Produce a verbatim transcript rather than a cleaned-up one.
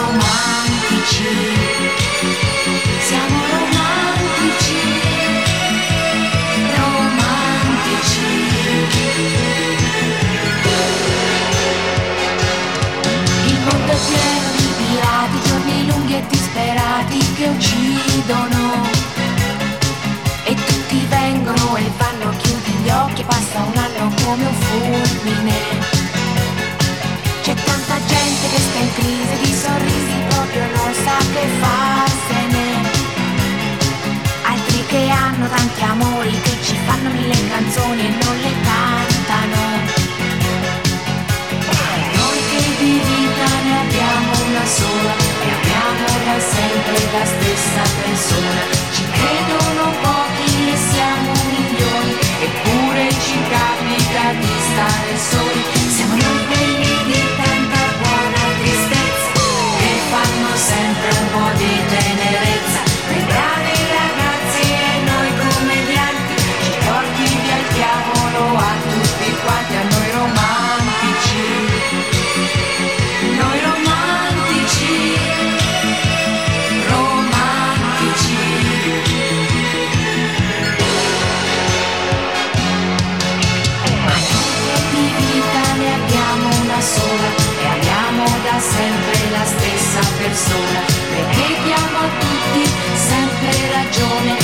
romantici, siamo romantici, romantici. Il mondo è pieno di pirati, giorni lunghi e disperati che uccidono. E tutti vengono e vanno, chiudi gli occhi, passa un anno come un fulmine. C'è tanta gente che sta in crisi, di sorrisi proprio non sa che farsene. Altri che hanno tanti amori, che ci fanno mille canzoni e non le cantano. Noi che di vita ne abbiamo una sola e abbiamo da sempre la stessa persona. Ci credono pochi e siamo milioni, eppure ci capita di stare soli. Siamo noi quelli di tanta buona tristezza, che fanno sempre un po' di tenerezza. Noi bravi ragazzi e noi commedianti, ci porti via il diavolo a tutti quanti, a noi romantici, noi romantici, romantici. Ma noi di vita ne abbiamo una sola e amiamo da sempre la stessa persona, perché diamo a tutti sempre ragione